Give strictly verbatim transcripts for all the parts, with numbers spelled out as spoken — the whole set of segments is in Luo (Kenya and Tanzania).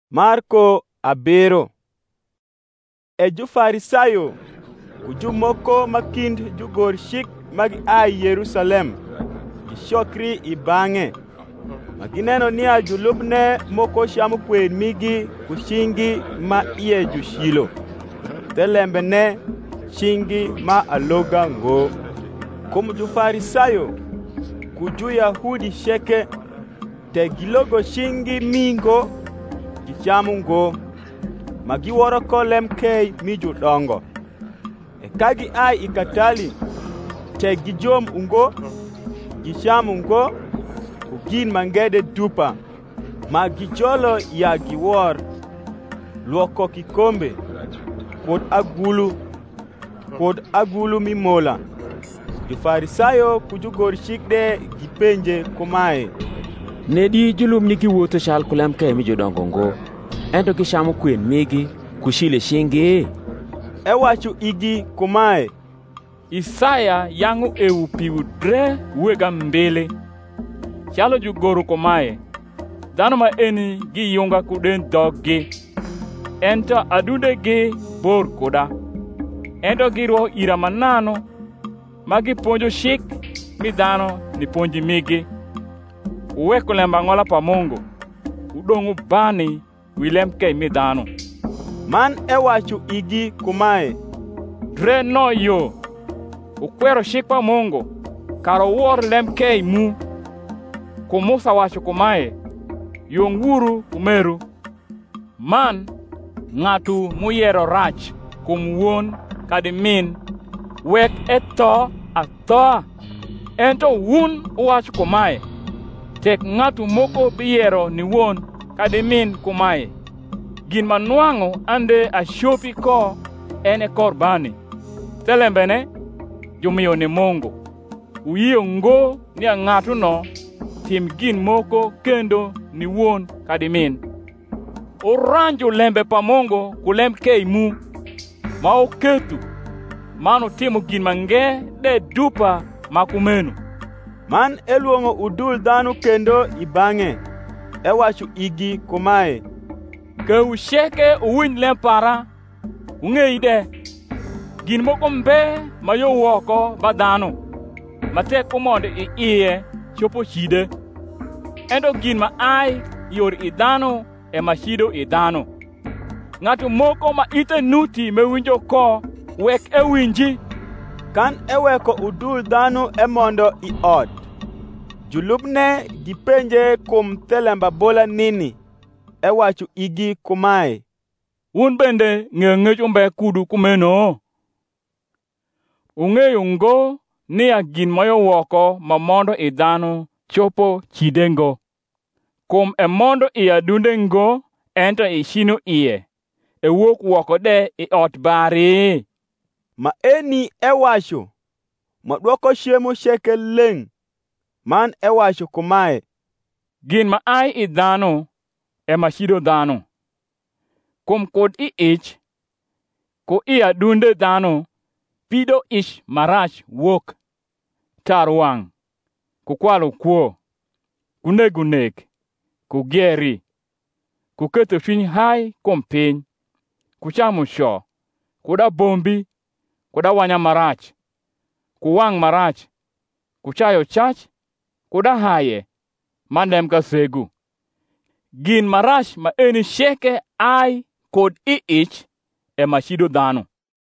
Marko abiro. E jufarisayo kujumoko makind jugor shik magi ai Yerusalem gishokri ibang'e magineno niya julubne moko shamu kwen migi kushingi ma iye jushilo telembe ne shingi ma aloga ngo. Kum jufarisayo kuju Yahudi sheke te gilogo shingi mingo gichamu ngo magiworo kolem kei mi judongo e kagi ai ikatali te gijom ungo gichamu ngo ugin mangede dupa magijolo ya giwor luoko kikombe kod agulu kod agulu mimola. Jufarisayo kujugor shikde gipenje kumae, nedi julum nigi wuotho chal kulam kei mi jodongo ngo ento gishamo kwen migi kushile shingi? Ewacho igi kumae, Isaya yangu ewu piwu dre wega mbele chalo jugoro kumae dhano ma eni gi yunga kuden doggi ento adude gi bor kuda ento giruo ira manano magi ponjo shik mi dhano ni ponji migi uweko lemba ngola pa Mungu udongu bani wilem kei mi dhano. Man ewacho igi kumae, dre no yo ukwero shik pa Mungu karo wor lem kei mu ku Musa wacho kumae yonguru kumeru man ng'atu muyero rach kum wuon kadi min wek eto athoa ento wun uwacho kumae tek ng'atu moko biyero ni wuon kadi min kumae gin manwang'o ande ashopi ko ene korbani telembene jumiyo ni Mungu uyiyo ngo ni ng'atu no tim gin moko kendo ni wuon kadi min uranjo lembe pa Mungu kulem kei mu ma oketu mano timo gin mange de dupa makumenu. Man eluongo udul dhano kendo ibang'e ewacho igi kumae, ke usheke uwiny lempara ung'ei de gin moko mbe mayo woko ba dhano matek umondo i iye chopo chide ento gin ma ai yor i dhano e machido i dhano. Ng'ato moko ma ite nuti mewinjo ko wek e winji. Kan eweko udul dhano emondo i ot julubne gipenje kum telemba bola nini ewacho igi kumae, un bende ng'eng'ech umbe kudu kumeno ung'eyo ngo ni agin mayo woko ma mondo i dhano chopo chidengo kum e mondo i adunde ngo ento i shino iye e wuok woko de i ot bari. Ma eni ewacho ma duoko shiemo sheke leng. Man ewacho kumae, gin ma ai i dhano e machido dhano kum kod i ich ko i adunde dhano pido ich marach wuok tar wang' kukwalo kuo kunego nek kugeri kuketo chuny hai kum piny kuchamo sho kuda bombi kuda wanya marach kuwang' marach kuchayo chach kuda haye mandem ka segu gin marach ma eni sheke ai kod i ich e machido dhano.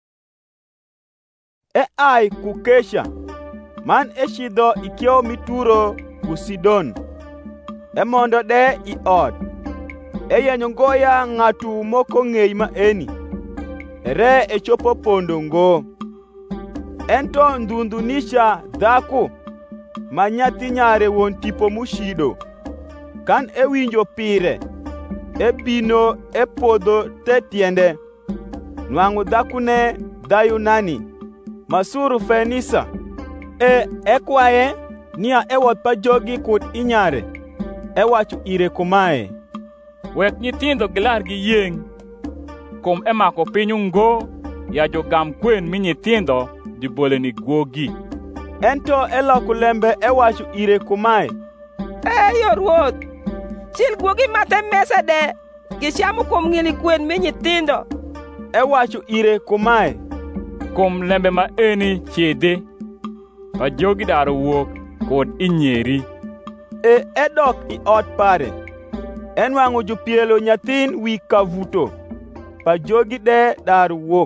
E ai kukesha man e shidho ikio mituro kusidon emondo de i od e yenyo ngoya ng'atu moko ng'ei ma eni ere e chopo pondo ngo ento ndhundhunisha dhaku ma nyathi nyare won tipo mushido kan ewinjo pire e bino e podho te tiende nwang'o dhakune dhayu nani masuru Fenisa e ekwaye niya ewoth pa jogi kod inyare ewacho ire kumae, wek nyithindo gilar gi yieng' kum emako piny ngo ya jogam kwen mi nyithindo dibole ni gwogi. Ento eloko lembe ewacho ire kumae, eyo Ruoth, chil gwogi mate mesa de gichamo kuom ng'ili kwen mi nyithindo. Ewacho ire kumae, kuom lembe ma eni chidhi, ma jogi daro wuok kod inyeri. E edok i ot pare, enwang'o jopielo nyathin wi kavuto, pa jogi de dar wuok.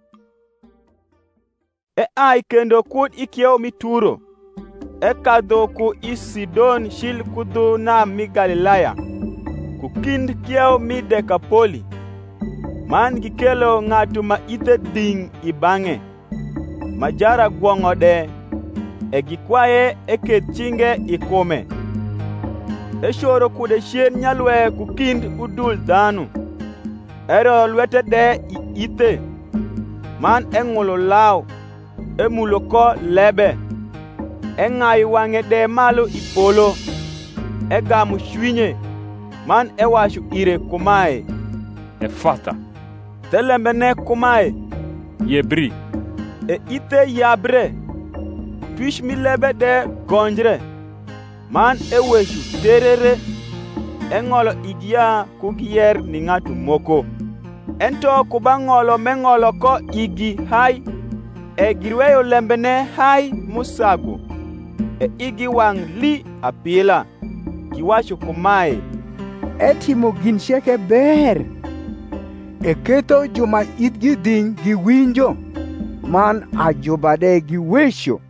E ai kendo kud ikiewo mituro, e kadho ku i Sidon shil kudho nam mi Galilaya, ku kind kiewo mi Dekapoli. Man gikelo ng'ato ma ithe ding' i bang'e, ma jara gwong'o de, e gikwaye e ket chinge i kume. E shoro kude chien nyalwe ku kind udul dhano, ero lwete de i ithe, man e ng'ulo law, e mulo ko lebe, e ng'ayo wang'e de malo i polo, e gamo chwinye, man e wacho ire kumae, Efatha. The lembene kumae, Yebri. E ithe yabre, twich mi lebe de gonjre, man e wecho terere, e ng'olo igia kugiyer ni ng'ato moko. Ento kuba ng'olo me ng'olo ko igi hai, e girweyo lembene hai musago, e igi wang' li apila, giwacho kumae, etimo gin cheke ber, e ketho joma itgi ding' giwinjo, man ajubade giwecho.